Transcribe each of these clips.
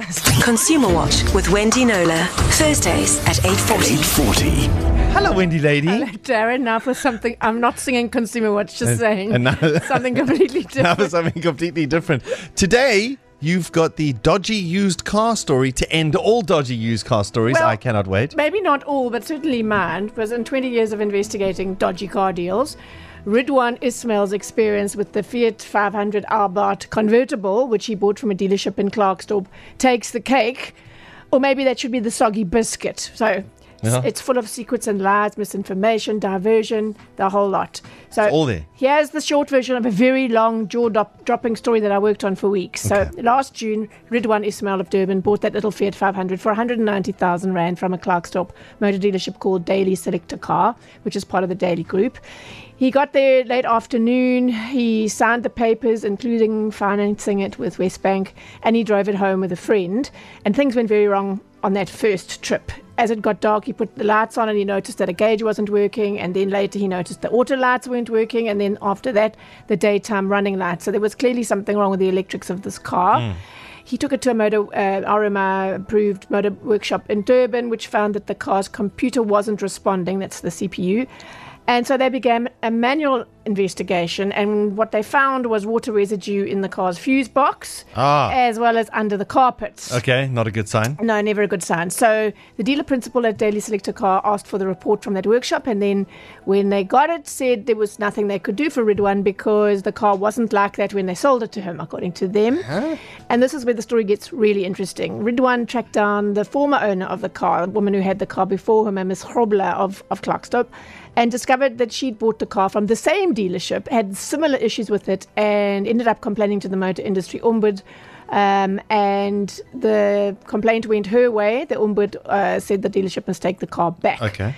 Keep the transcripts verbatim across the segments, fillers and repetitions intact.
Consumer Watch with Wendy Knowler. Thursdays at eight forty. eight forty. Hello, Wendy lady. Hello, Darren. Now for something, I'm not singing Consumer Watch, just And- saying and now- something completely Now different. for something completely different. Today, you've got the dodgy used car story to end all dodgy used car stories. Well, I cannot wait. Maybe not all, but certainly mine, because in twenty years of investigating dodgy car deals, Ridwan Ismail's experience with the Fiat five hundred Abarth convertible, which he bought from a dealership in Klerksdorp, takes the cake. Or maybe that should be the soggy biscuit. So Yeah. it's full of secrets and lies, misinformation, diversion, the whole lot. So It's all there. Here's the short version of a very long jaw-dropping story that I worked on for weeks. Okay. So last June, Ridwan Ismail of Durban bought that little Fiat five hundred for one hundred ninety thousand rand from a Klerksdorp motor dealership called Daily Selector Car, which is part of the Daily Group. He got there late afternoon. He signed the papers, including financing it with Westbank, and he drove it home with a friend. And things went very wrong on that first trip. As it got dark, he put the lights on and he noticed that a gauge wasn't working. And then later he noticed the auto lights weren't working. And then after that, the daytime running lights. So there was clearly something wrong with the electrics of this car. Mm. He took it to a motor uh, R M I-approved motor workshop in Durban, which found that the car's computer wasn't responding. That's the C P U. And so they began a manual investigation, and what they found was water residue in the car's fuse box, Ah. as well as under the carpets. Okay, not a good sign. No, never a good sign. So the dealer principal at Daily Selector Car asked for the report from that workshop, and then when they got it, said there was nothing they could do for Ridwan because the car wasn't like that when they sold it to him, according to them. Huh? And this is where the story gets really interesting. Ridwan tracked down the former owner of the car, the woman who had the car before him, a Miss Grobler of, of Klerksdorp, and discovered that she'd bought the car from the same dealership, had similar issues with it, and ended up complaining to the Motor Industry Ombud. Um, and the complaint went her way. The Ombud uh, said the dealership must take the car back. Okay.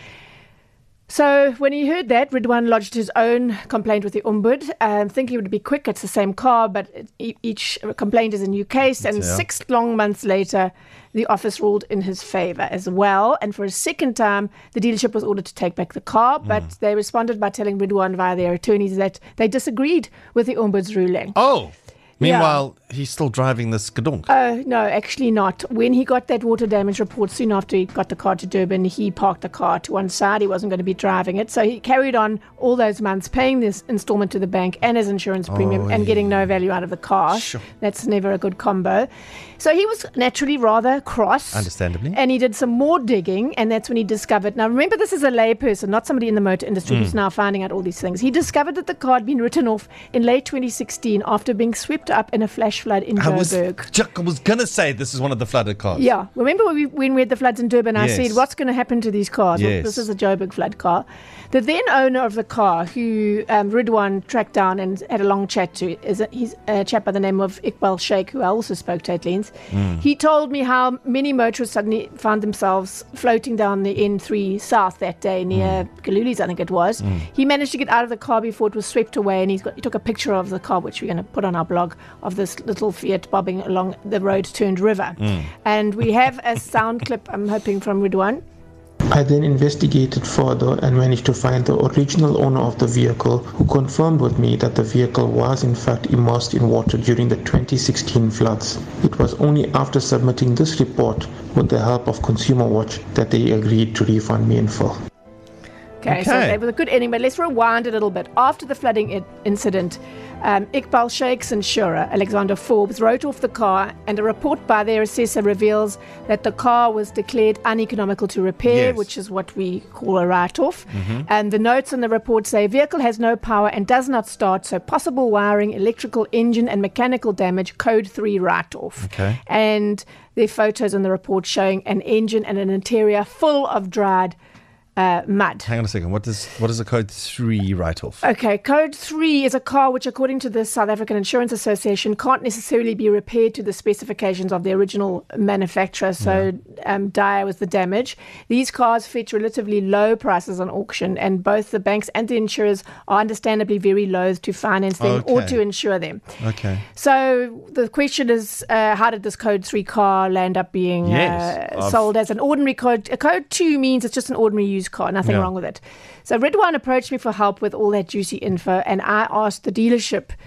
So when he heard that, Ridwan lodged his own complaint with the Ombud, um, thinking it would be quick. It's the same car, but it, each complaint is a new case. And Yeah. six long months later, the office ruled in his favour as well. And for a second time, the dealership was ordered to take back the car, but mm. they responded by telling Ridwan via their attorneys that they disagreed with the Ombud's ruling. Oh, meanwhile, he's still driving the skadonk. Oh, no, actually not. When he got that water damage report, soon after he got the car to Durban, he parked the car to one side. He wasn't going to be driving it. So he carried on all those months paying this installment to the bank and his insurance premium Oh, and yeah. getting no value out of the car. Sure. That's never a good combo. So he was naturally rather cross. Understandably. And he did some more digging, and that's when he discovered. Now, remember, this is a layperson, not somebody in the motor industry Mm. who's now finding out all these things. He discovered that the car had been written off in late twenty sixteen after being swept up in a flash flood in I was, Joburg. Chuck, I was going to say this is one of the flooded cars. Yeah. Remember when we, when we had the floods in Durban, I Yes. said, what's going to happen to these cars? Well, Yes. this is a Joburg flood car. The then owner of the car, who um, Ridwan tracked down and had a long chat to, is a, he's a chap by the name of Iqbal Sheikh, who I also spoke to at length. Mm. He told me how many motorists suddenly found themselves floating down the N three South that day near mm. Galuli's, I think it was. Mm. He managed to get out of the car before it was swept away, and he's got, he took a picture of the car, which we're going to put on our blog, of this little Fiat bobbing along the road-turned river. Mm. And we have a sound clip, I'm hoping, from Ridwan. I then investigated further and managed to find the original owner of the vehicle, who confirmed with me that the vehicle was in fact immersed in water during the twenty sixteen floods. It was only after submitting this report with the help of Consumer Watch that they agreed to refund me in full. Okay, okay, so that was a good ending, but let's rewind a little bit. After the flooding I- incident, um, Iqbal Sheikh's insurer, Alexander Forbes, wrote off the car, and a report by their assessor reveals that the car was declared uneconomical to repair, Yes. which is what we call a write-off. Mm-hmm. And the notes in the report say vehicle has no power and does not start, so possible wiring, electrical, engine and mechanical damage, code three write-off. Okay. And there are photos in the report showing an engine and an interior full of dried Uh, mud. Hang on a second. What does what is a code three write-off? Okay, code three is a car which, according to the South African Insurance Association, can't necessarily be repaired to the specifications of the original manufacturer. So yeah. um, dire was the damage. These cars fetch relatively low prices on auction, and both the banks and the insurers are understandably very loath to finance them okay. or to insure them. Okay. So the question is, uh, how did this code three car land up being yes, uh, sold as an ordinary code? A code two means it's just an ordinary used car, nothing yeah. wrong with it. So Ridwan approached me for help with all that juicy info, and I asked the dealership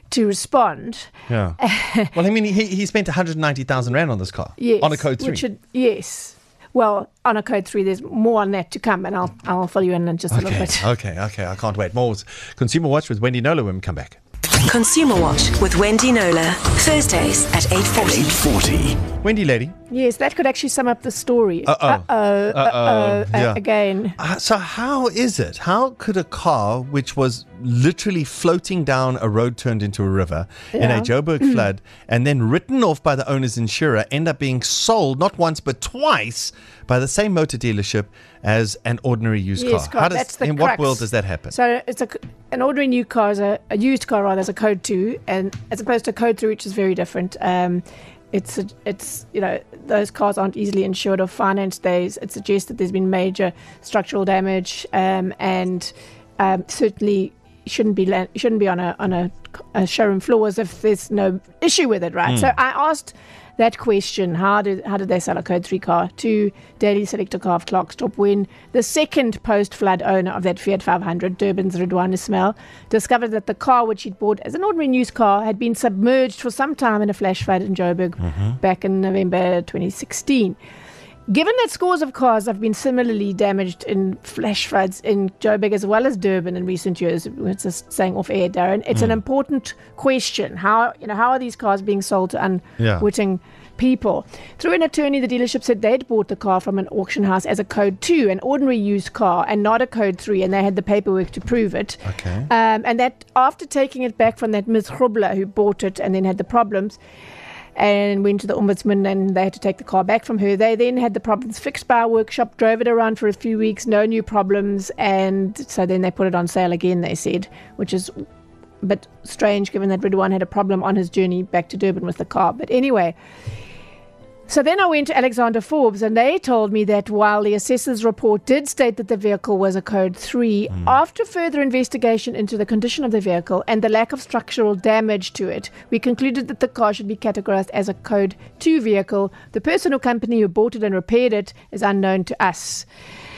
to respond. Yeah. Well, I mean, he, he spent one hundred ninety thousand rand on this car. Yes. On a Code three. Which should, yes. Well, on a Code three, there's more on that to come, and I'll I'll fill you in in just a okay. little bit. Okay, okay. I can't wait. More Consumer Watch with Wendy Knowler when we come back. Consumer Watch with Wendy Knowler. Thursdays at eight forty. eight forty. Wendy, lady. Yes, that could actually sum up the story. Uh-oh. Uh-oh. Uh-oh. Uh-oh. Uh, Yeah. Again. Uh, so how is it? How could a car which was literally floating down a road turned into a river in Yeah. a Joburg flood and then written off by the owner's insurer end up being sold not once but twice by the same motor dealership as an ordinary used Yes, car? car. How does, That's the in what crux. world does that happen? So it's a, an ordinary new car, is a, a used car rather, as a Code two, and as opposed to Code three, which is very different. Um, it's, a, it's you know, those cars aren't easily insured or financed. They, it suggests that there's been major structural damage, um, and um, certainly shouldn't be la- shouldn't be on a on a, a showroom floor as if there's no issue with it, right? Mm. So I asked that question, how did how did they sell a Code three car to Daily Selector Car of Klerksdorp when the second post-flood owner of that Fiat five hundred, Durban's Ridwan Ismail, discovered that the car which he'd bought as an ordinary used car had been submerged for some time in a flash flood in Joburg Mm-hmm. back in November twenty sixteen. Given that scores of cars have been similarly damaged in flash floods in Joburg as well as Durban in recent years, it's just saying off air, Darren, it's Mm. an important question. How you know how are these cars being sold to Yeah. unwitting people? Through an attorney, the dealership said they'd bought the car from an auction house as a Code two, an ordinary used car, and not a Code three, and they had the paperwork to prove it. Okay. Um, and that after taking it back from that Miz Grubler who bought it and then had the problems, and went to the ombudsman and they had to take the car back from her. They then had the problems fixed by a workshop, drove it around for a few weeks, no new problems, and so then they put it on sale again, they said, which is a bit strange given that Ridwan had a problem on his journey back to Durban with the car. But anyway, so then I went to Alexander Forbes and they told me that while the assessor's report did state that the vehicle was a Code three, mm. after further investigation into the condition of the vehicle and the lack of structural damage to it, we concluded that the car should be categorized as a Code two vehicle. The person or company who bought it and repaired it is unknown to us.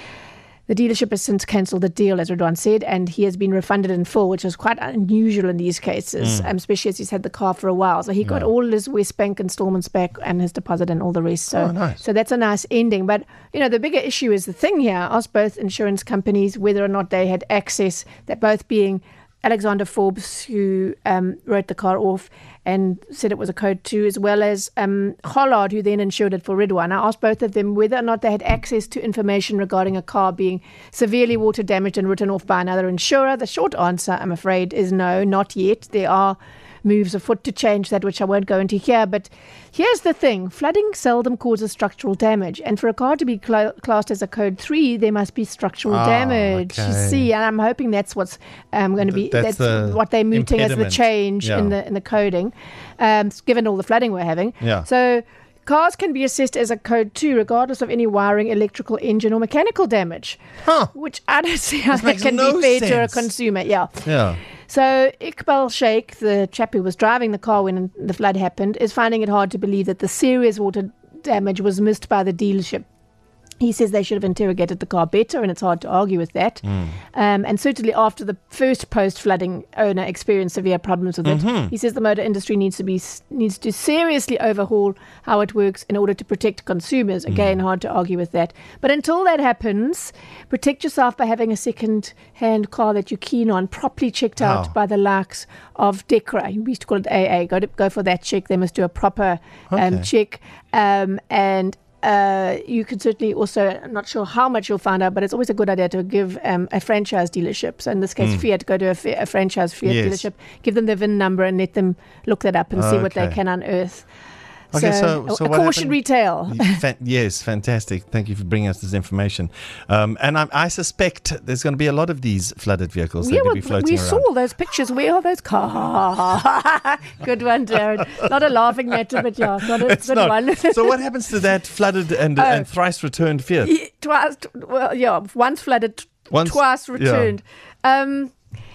The dealership has since cancelled the deal, as Ridwan said, and he has been refunded in full, which is quite unusual in these cases, mm. um, especially as he's had the car for a while. So he got Yeah. all his West Bank installments back and his deposit and all the rest. So, Oh, nice. so that's a nice ending. But, you know, the bigger issue is the thing here. I asked both insurance companies whether or not they had access, that both being Alexander Forbes, who um, wrote the car off and said it was a Code two, as well as um, Hollard, who then insured it for Ridwan. I asked both of them whether or not they had access to information regarding a car being severely water damaged and written off by another insurer. The short answer, I'm afraid, is no, not yet. There are moves afoot to change that, which I won't go into here. But here's the thing. Flooding seldom causes structural damage. And for a car to be cl- classed as a Code three, there must be structural Ah, damage. okay. You see, and I'm hoping that's what's um, going to be, Th- that's that's the what they're mooting as the impediment. change Yeah. in the in the coding, um, given all the flooding we're having. Yeah. So cars can be assessed as a Code two regardless of any wiring, electrical, engine or mechanical damage. Huh. Which I don't see how This that makes can no be fair to a sense. consumer. Yeah. Yeah. So Iqbal Sheikh, the chap who was driving the car when the flood happened, is finding it hard to believe that the serious water damage was missed by the dealership. He says they should have interrogated the car better, and it's hard to argue with that. Mm. Um, and certainly after the first post-flooding owner experienced severe problems with it, Mm-hmm. he says the motor industry needs to be needs to seriously overhaul how it works in order to protect consumers. Again, Mm. hard to argue with that. But until that happens, protect yourself by having a second-hand car that you're keen on, properly checked out How? by the likes of DECRA. We used to call it A A. Go to, go for that check. They must do a proper um, Okay. check. Um, and Uh, you could certainly also, I'm not sure how much you'll find out, but it's always a good idea to give um, a franchise dealership, so in this case Fiat, go to a, fa- a franchise Fiat Yes. dealership, give them the V I N number and let them look that up and see what they Okay. can unearth. Okay, so- a- so a what caution happened? retail. Fan- yes, fantastic. Thank you for bringing us this information. Um, and I, I suspect there's going to be a lot of these flooded vehicles that Yeah, will well, be floating we around. saw those pictures. Where are those cars? Good one, Darren. Not a laughing matter, but yeah, not a It's good not. one. So what happens to that flooded and, Oh. and thrice returned Fiat? Yeah, twice, well, yeah, once flooded, t- Once- twice yeah. returned. Um,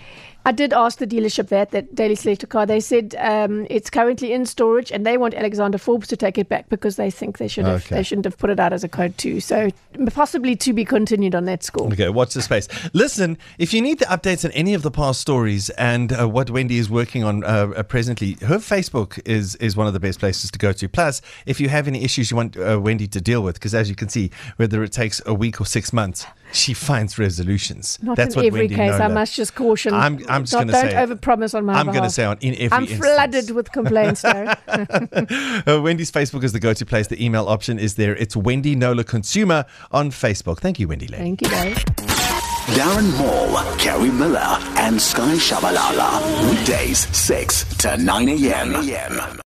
I did ask the dealership that, that Daily Selector car. They said um, it's currently in storage and they want Alexander Forbes to take it back because they think they should have Okay. they shouldn't have put it out as a code two. So possibly to be continued on that score. Okay, watch the space. Listen, if you need the updates on any of the past stories and uh, what Wendy is working on uh, uh, presently, her Facebook is is one of the best places to go to. Plus, if you have any issues you want uh, Wendy to deal with, because as you can see, whether it takes a week or six months, she finds resolutions. Not That's in what every Wendy case. Nola- I must just caution. I'm, I'm just Not- going to don't say. overpromise on my I'm behalf. going to say on in every I'm instance. flooded with complaints, though. Uh, Wendy's Facebook is the go-to place. The email option is there. It's Wendy Nola Consumer on Facebook. Thank you, Wendy Lady. Thank you, Dave. Darren Moore, Kerry Miller, and Sky Shabalala. Weekdays, six to nine a.m.